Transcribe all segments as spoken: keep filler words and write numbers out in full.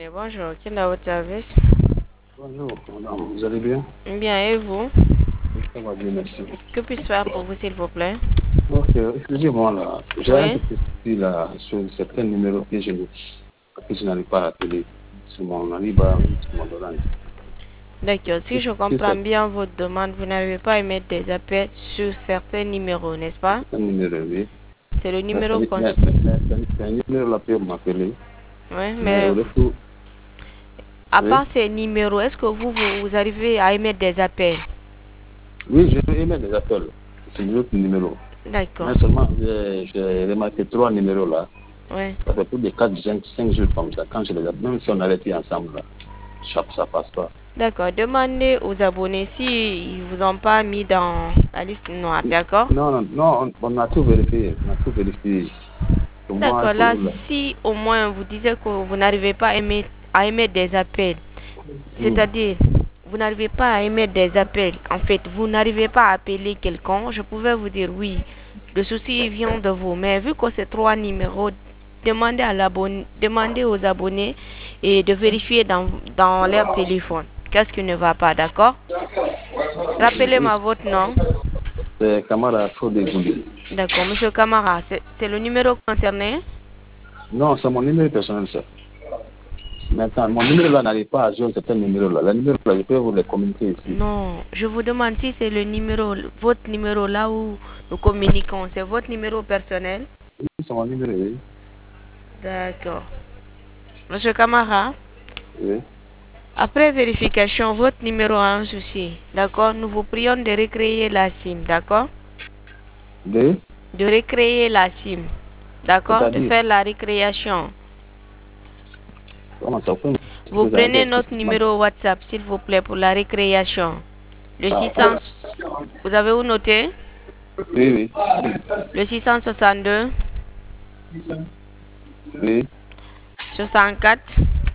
Et bonjour, quel est votre service? Bonjour, madame, vous allez bien? Bien, et vous? Ça va bien, merci. Que puis-je faire pour vous, s'il vous plaît? Ok, excusez-moi là, j'ai un Oui. petit souci là sur certains numéros que je, que je n'arrive pas à appeler sur mon Aliba ou sur mon Orange. D'accord, si je C'est comprends bien votre demande, vous n'arrivez pas à émettre des appels sur certains numéros, n'est-ce pas? un numéro, oui. C'est le Mais numéro c'est qu'on... mais- mais- mais c'est- c'est un numéro là pour m'appeler, Oui, mais mais au retour, à oui. part ces numéros, est-ce que vous, vous, vous arrivez à émettre des appels? Oui, je vais émettre des appels, c'est l'autre numéro. D'accord. Mais seulement, j'ai j'ai remarqué trois numéros là. Oui. Ça fait plus de quatre, cinq jours comme ça. Quand je les appelle, même si on a été ensemble là, ça ne passe pas. D'accord. Demandez aux abonnés si ils vous ont pas mis dans la liste noire, d'accord? Non, non, non, on, on a tout vérifié. On a tout vérifié. Pour moi, D'accord. pour Là, nous, là. si au moins vous disiez que vous n'arrivez pas à émettre, à émettre des appels, Hmm. c'est-à-dire, vous n'arrivez pas à émettre des appels. En fait, vous n'arrivez pas à appeler quelqu'un. Je pouvais vous dire oui, le souci vient de vous. Mais vu que c'est trois numéros, demandez, à l'abonné, demandez aux abonnés et de vérifier dans, dans leur téléphone. Qu'est-ce qui ne va pas, d'accord? Oui, Rappelez-moi votre nom. c'est Kamara Fodé. D'accord, monsieur Camara, c'est c'est le numéro concerné? Non, c'est mon numéro personnel, ça. Maintenant, mon numéro là n'arrive pas à jouer certains numéros là. Le numéro là, je peux vous les communiquer ici. Non, je vous demande si c'est le numéro, votre numéro là où nous communiquons. C'est votre numéro personnel? Oui, c'est mon numéro, oui. D'accord. Monsieur Camara, Oui. après vérification, votre numéro a un souci. D'accord? Nous vous prions de recréer la SIM. D'accord? De, De recréer la SIM. D'accord? De c'est-à-dire, faire la récréation. comment ça peut Vous vous avez prenez des notre numéro WhatsApp, s'il vous plaît, pour la récréation. Le Ah, six cents. Vous avez où noté? oui, oui. Le six cent soixante-deux. Oui. soixante-quatre.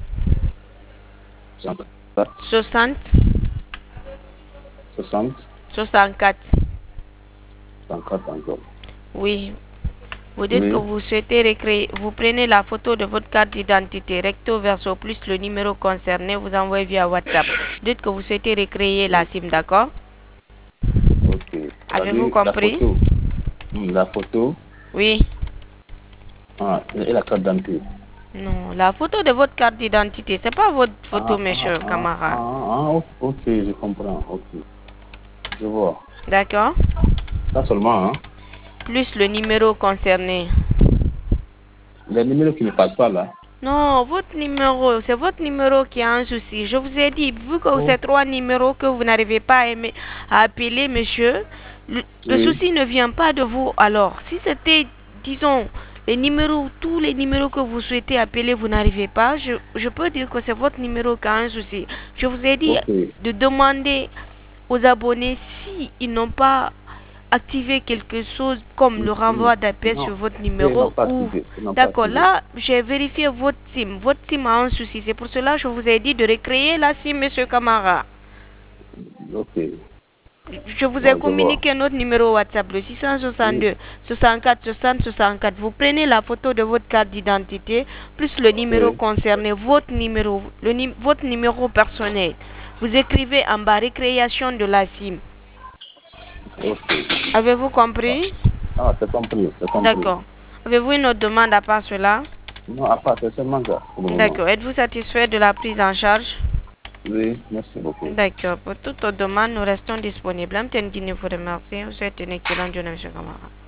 soixante. soixante, soixante-quatre. soixante-quatre encore. Oui. Vous dites que Oui. vous souhaitez recréer, vous prenez la photo de votre carte d'identité recto verso plus le numéro concerné, vous envoyez via WhatsApp. Dites que vous souhaitez recréer la SIM, d'accord? Ok. Avez-vous C'est-à-dire, la compris? photo. Hmm, La photo. Oui. Ah, et la carte d'identité. Non, la photo de votre carte d'identité, c'est pas votre photo, Ah, ah, monsieur ah, camarade. ah, ah, ok, je comprends, ok. Je vois. D'accord? Ça seulement, hein. Plus le numéro concerné. Les numéros qui ne passent pas là. Non, votre numéro, c'est votre numéro qui a un souci. Je vous ai dit, vu que Oh, c'est trois numéros que vous n'arrivez pas à, aimer- à appeler, monsieur, le, le oui. souci ne vient pas de vous. Alors, si c'était, disons, les numéros, tous les numéros que vous souhaitez appeler, vous n'arrivez pas, je, je peux dire que c'est votre numéro qui a un souci. Je vous ai dit Ok. de demander aux abonnés si ils n'ont pas activé quelque chose comme Hmm, le hmm. renvoi d'appel Non. sur votre Et ils n'ont numéro pas ou... activé. Ils n'ont pas D'accord, activé. là, j'ai vérifié votre SIM. Votre SIM a un souci. C'est pour cela que je vous ai dit de recréer la SIM, monsieur Camara. Ok. Je vous ai Bon, je vois. communiqué notre numéro WhatsApp, le six cent Oui. soixante-deux soixante-quatre soixante soixante-quatre. Vous prenez la photo de votre carte d'identité, plus le numéro Oui. concerné, votre numéro, le, nu- votre numéro personnel. Vous écrivez en bas récréation de la SIM. Ok. Avez-vous Ah, compris? ah, c'est compris, c'est compris. D'accord. Avez-vous une autre demande à part cela? Non, à part, c'est seulement ça pour le moment. D'accord. Êtes-vous satisfait de la prise en charge? Oui, merci beaucoup. D'accord. Pour toute autre demande, nous restons disponibles. Amtendine vous remercie. Vous souhaite une excellente journée, monsieur Kamara.